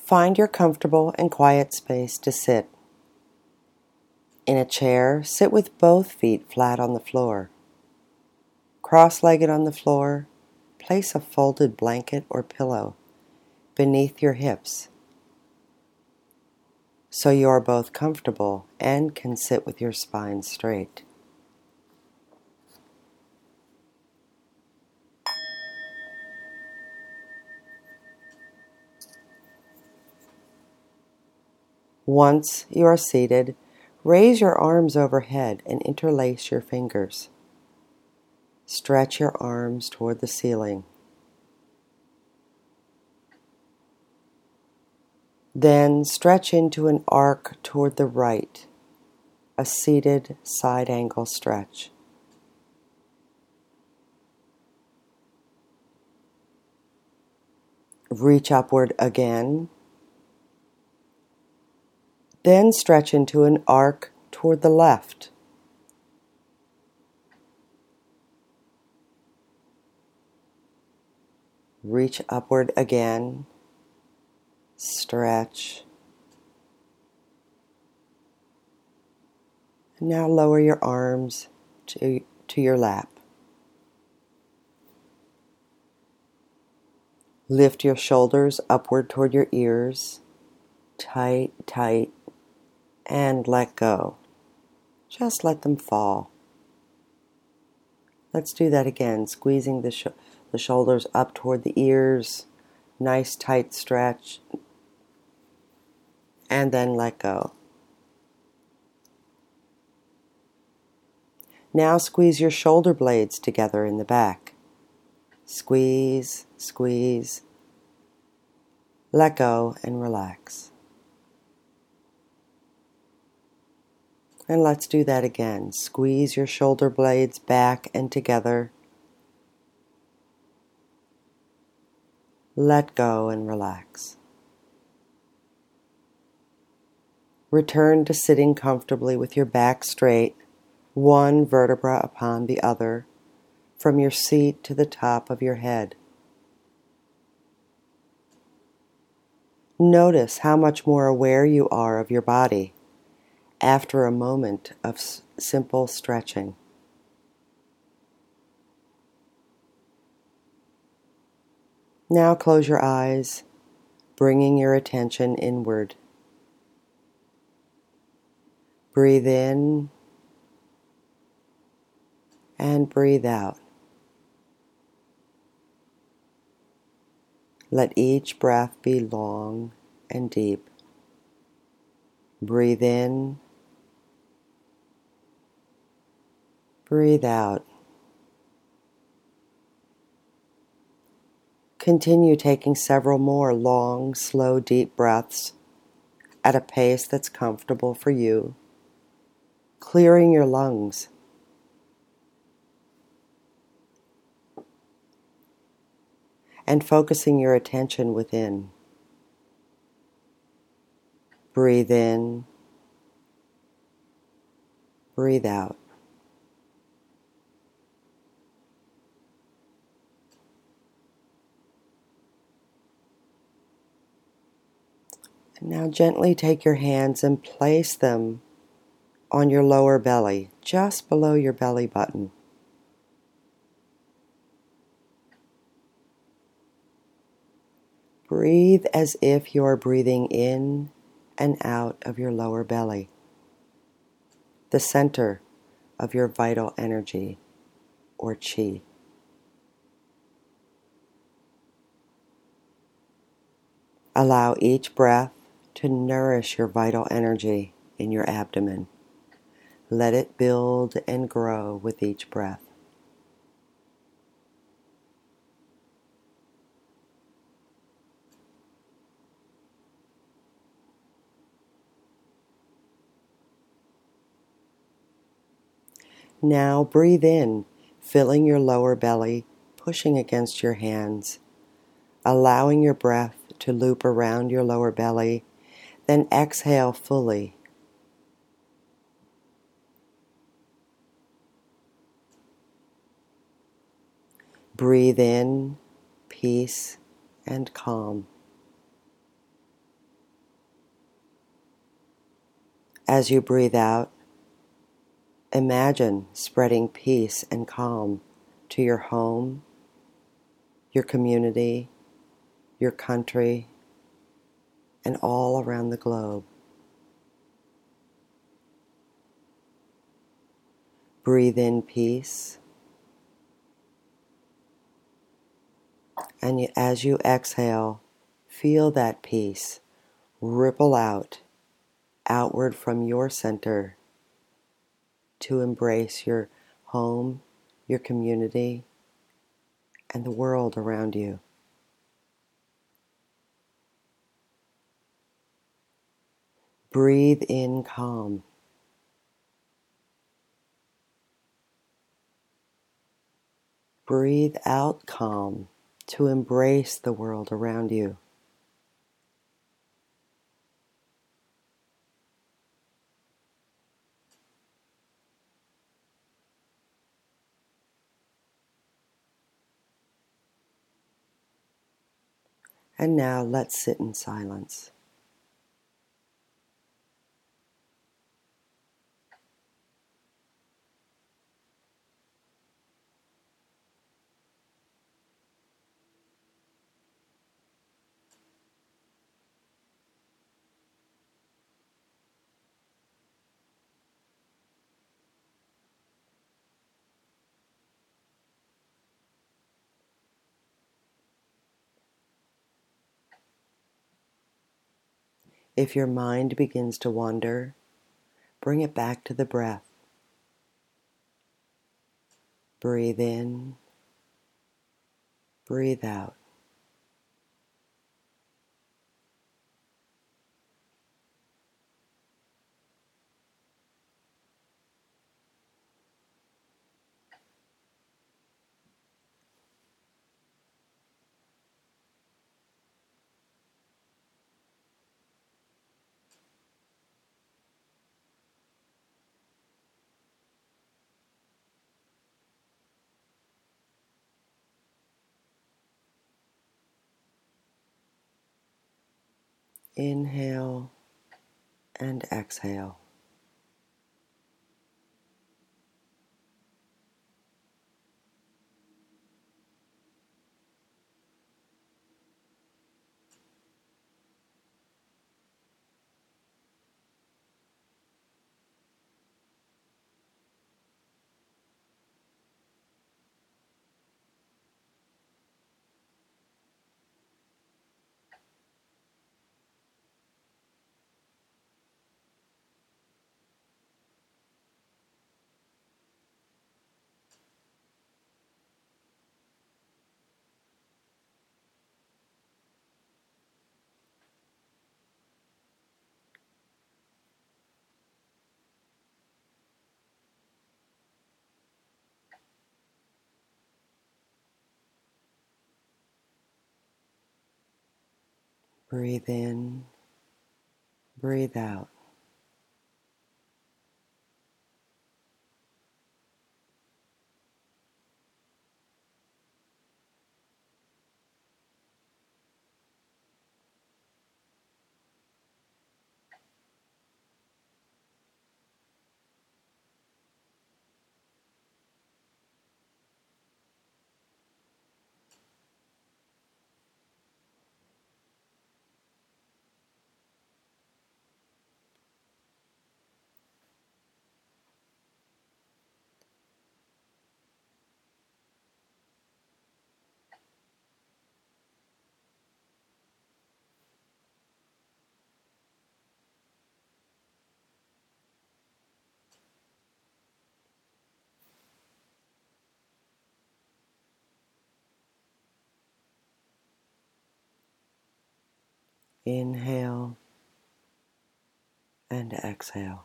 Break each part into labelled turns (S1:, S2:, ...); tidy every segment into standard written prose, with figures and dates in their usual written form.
S1: Find your comfortable and quiet space to sit. In a chair, sit with both feet flat on the floor. Cross-legged on the floor, place a folded blanket or pillow beneath your hips so you are both comfortable and can sit with your spine straight. Once you are seated, raise your arms overhead and interlace your fingers. Stretch your arms toward the ceiling. Then stretch into an arc toward the right, a seated side angle stretch. Reach upward again. Then stretch into an arc toward the left. Reach upward again. Stretch. And now lower your arms to your lap. Lift your shoulders upward toward your ears. Tight, tight, and let go. Just let them fall. Let's do that again, squeezing the shoulders up toward the ears. Nice tight stretch. And then let go. Now squeeze your shoulder blades together in the back. Squeeze, squeeze. Let go and relax. And let's do that again. Squeeze your shoulder blades back and together. Let go and relax. Return to sitting comfortably with your back straight, one vertebra upon the other, from your seat to the top of your head. Notice how much more aware you are of your body after a moment of simple stretching. Now close your eyes, bringing your attention inward. Breathe in and breathe out. Let each breath be long and deep. Breathe in. Breathe out. Continue taking several more long, slow, deep breaths at a pace that's comfortable for you, clearing your lungs. And focusing your attention within. Breathe in. Breathe out. And now gently take your hands and place them on your lower belly, just below your belly button. Breathe as if you're breathing in and out of your lower belly, the center of your vital energy, or chi. Allow each breath to nourish your vital energy in your abdomen. Let it build and grow with each breath. Now breathe in, filling your lower belly, pushing against your hands, allowing your breath to loop around your lower belly, then exhale fully. Breathe in, peace and calm. As you breathe out, imagine spreading peace and calm to your home, your community, your country, and all around the globe. Breathe in peace, and as you exhale, feel that peace ripple outward from your center to embrace your home, your community, and the world around you. Breathe in calm. Breathe out calm to embrace the world around you. And now let's sit in silence. If your mind begins to wander, bring it back to the breath. Breathe in, breathe out. Inhale and exhale. Breathe in, breathe out. Inhale and exhale.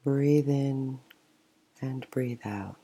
S1: Breathe in and breathe out.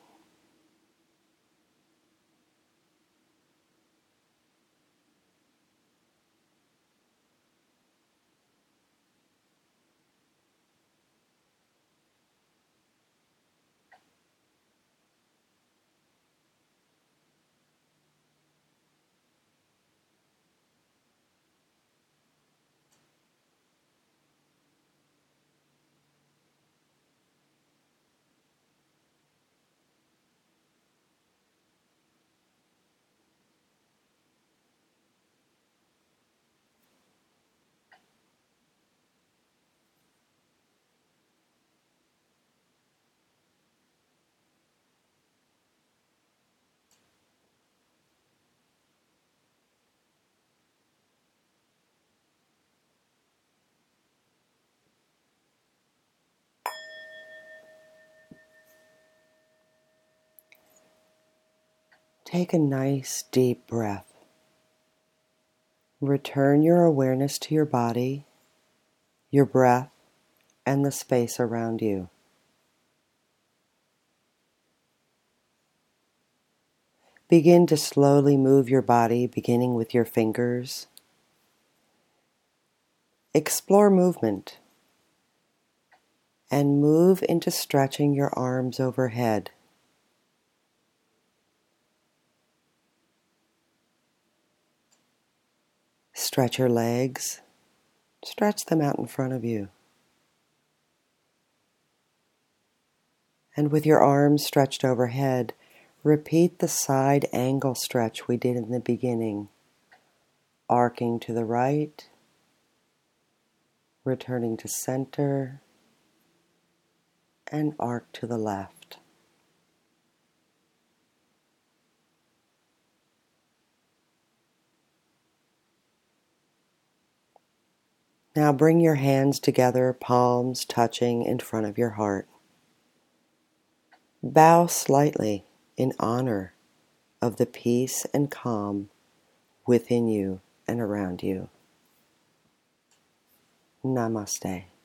S1: Take a nice deep breath. Return your awareness to your body, your breath, and the space around you. Begin to slowly move your body, beginning with your fingers. Explore movement and move into stretching your arms overhead. Stretch your legs. Stretch them out in front of you. And with your arms stretched overhead, repeat the side angle stretch we did in the beginning, arcing to the right, returning to center, and arc to the left. Now bring your hands together, palms touching in front of your heart. Bow slightly in honor of the peace and calm within you and around you. Namaste.